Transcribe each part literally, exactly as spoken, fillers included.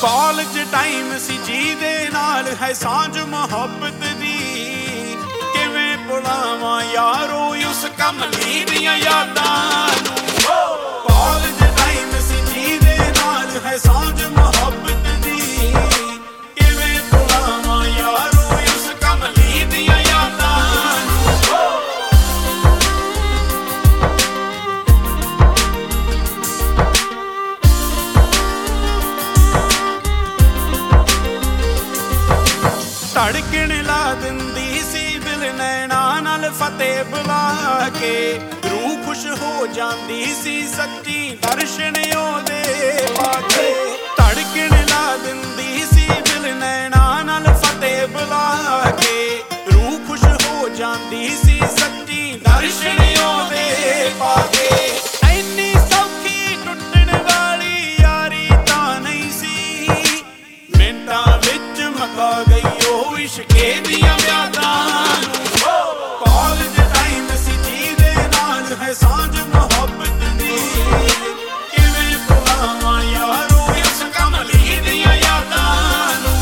College time ਸੀ ਜਿਹਦੇ ਨਾਲ ਹੈ ਸਾਂਝ ਮੁਹੱਬਤ ਦੀ, ਕਿਵੇਂ ਭੁਲਾਵਾਂ ਯਾਰੋ ਉਸ ਕਮਲੀ ਦੀਆਂ ਯਾਦਾਂ ਨੂੰ। ਕਾਲਜ ਟਾਈਮ ਸੀ ਜਿਹਦੇ ਨਾਲ ਹੈ ਸਾਂਝ ਮੁਹੱਬਤ ਦੀ, ਕਿਵੇਂ ਭੁਲਾਵਾਂ ਯਾਰੋ ਉਸ ਕਮਲੀ ਦੀਆਂ ਯਾਦਾਂ ਨੂੰ। ਧੜਕਣ ਲਾ ਦਿੰਦੀ ਸੀ ਦਿਲ ਨੈਣਾ ਨਾਲ ਫਤਿਹ ਬੁਲਾ ਕੇ, ਰੂਹ ਖੁਸ਼ ਹੋ ਜਾਂਦੀ ਸੀ ਸੱਚੀ ਦਰਸ਼ਨ ਉਹਦੇ ਪਾ ਕੇ। ਧੜਕਣ ਲਾ ਦਿੰਦੀ ਸੀ ਦਿਲ ਨੈਣਾ ਨਾਲ ਫਤਿਹ ਬੁਲਾ ਕੇ, ਰੂਹ ਖੁਸ਼ ਹੋ ਜਾਂਦੀ ਸੀ ਸੱਚੀ ਦਰਸ਼ਨ ਉਹਦੇ ਪਾ ਕੇ। ਐਨੀ ਸੌਖੀ ਟੁੱਟਣ ਵਾਲੀ ਯਾਰੀ ਤਾਂ ਨਹੀਂ ਸੀ, ਮਿੰਟਾਂ ਵਿੱਚ ਮੁਕਾ ਗਈ ਉਹ ਇਸ਼ਕੇ ਦੀਆਂ ਯਾਦਾਂ ਨੂੰ। ਕਾਲਜ ਟਾਈਮ ਸੀ ਜਿਹਦੇ ਨਾਲ ਹੈ ਸਾਂਝ ਮੁਹੱਬਤ ਦੀ, ਕਿਵੇਂ ਭੁਲਾਵਾਂ ਯਾਰੋ ਉਸ ਕਮਲੀ ਦੀਆਂ ਯਾਦਾਂ ਨੂੰ।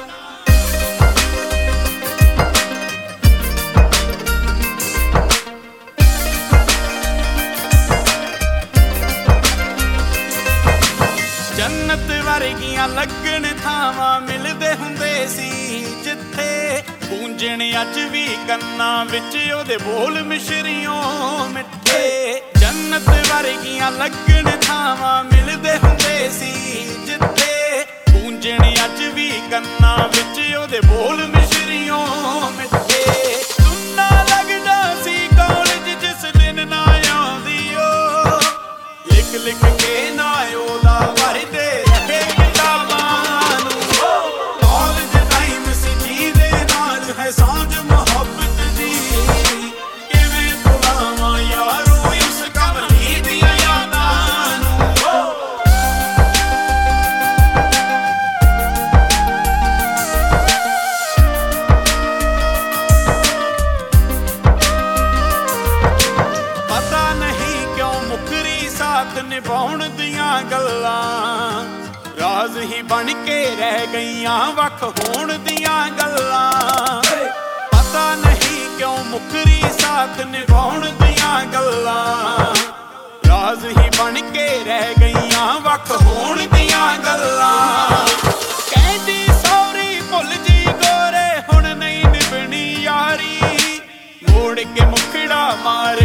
ਜੰਨਤ ਵਰਗੀਆਂ ਲੱਗਣ ਥਾਵਾਂ ਮਿਲਦੇ ਹੁੰਦੇ ਸੀ ਜਿੱਥੇ, ਗੂੰਜਣ ਅੱਜ ਵੀ ਕੰਨਾਂ ਵਿੱਚ ਉਹਦੇ ਬੋਲ ਮਿਸ਼ਰੀਓਂ ਮਿੱਠੇ। ਜੰਨਤ ਵਰਗੀਆਂ ਲੱਗਣ ਥਾਵਾਂ ਮਿਲਦੇ ਹੁੰਦੇ ਸੀ ਜਿੱਥੇ, ਗੂੰਜਣ ਅੱਜ ਵੀ ਕੰਨਾਂ ਵਿੱਚ ਉਹਦੇ ਬੋਲ ਮਿਸ਼ਰੀਓਂ ਮਿੱਠੇ। ਸੁੰਨਾ ਲੱਗਦਾ ਸੀ ਕਾਲਜ ਜਿਸ ਦਿਨ ਨਾ ਆਉਂਦੀ ਓ, ਲਿਖ ਲਿਖ ਕੇ ਨਾ ਉਹਦਾ ਵਰਦੇ ਰਹੇ ਕਿਤਾਬਾਂ ਨੂੰ। ਕਾਲਜ ਟਾਈਮ ਸੀ ਜਿਹਦੇ ਨਾਲ ਹੈ ਸਾਂਝ ਮੁਹੱਬਤ ਦੀ, ਕਿਵੇਂ ਭੁਲਾਵਾਂ ਯਾਰੋ ਉਸ ਕਮਲੀ ਦੀਆਂ ਯਾਦਾਂ ਨੂੰ। ਪਤਾ ਨਹੀਂ ਕਿਉਂ ਮੁੱਕਰੀ ਸਾਥ ਨਿਭਾਉਣ ਦੀਆਂ ਗੱਲਾਂ, ਰਾਜ਼ ਹੀ ਬਣ ਕੇ ਰਹਿ ਗਈਆਂ ਵੱਖ ਹੋਣ ਦੀਆਂ ਗੱਲਾਂ। ਪਤਾ ਨਹੀਂ ਕਿਉਂ ਮੁੱਕਰੀ ਸਾਥ ਨਿਭਾਉਣ ਦੀਆਂ ਗੱਲਾਂ, ਰਾਜ਼ ਹੀ ਬਣ ਕੇ ਰਹਿ ਗਈਆਂ ਵੱਖ ਹੋਣ ਦੀਆਂ ਗੱਲਾਂ। ਕਹਿੰਦੀ ਸੌਰੀ ਭੁੱਲ ਜੀ ਗੋਰੇ ਹੁਣ ਨਹੀਂ ਨਿਭਣੀ ਯਾਰੀ, ਮੋੜ ਕੇ ਮੁਖੜਾ ਮਾਰ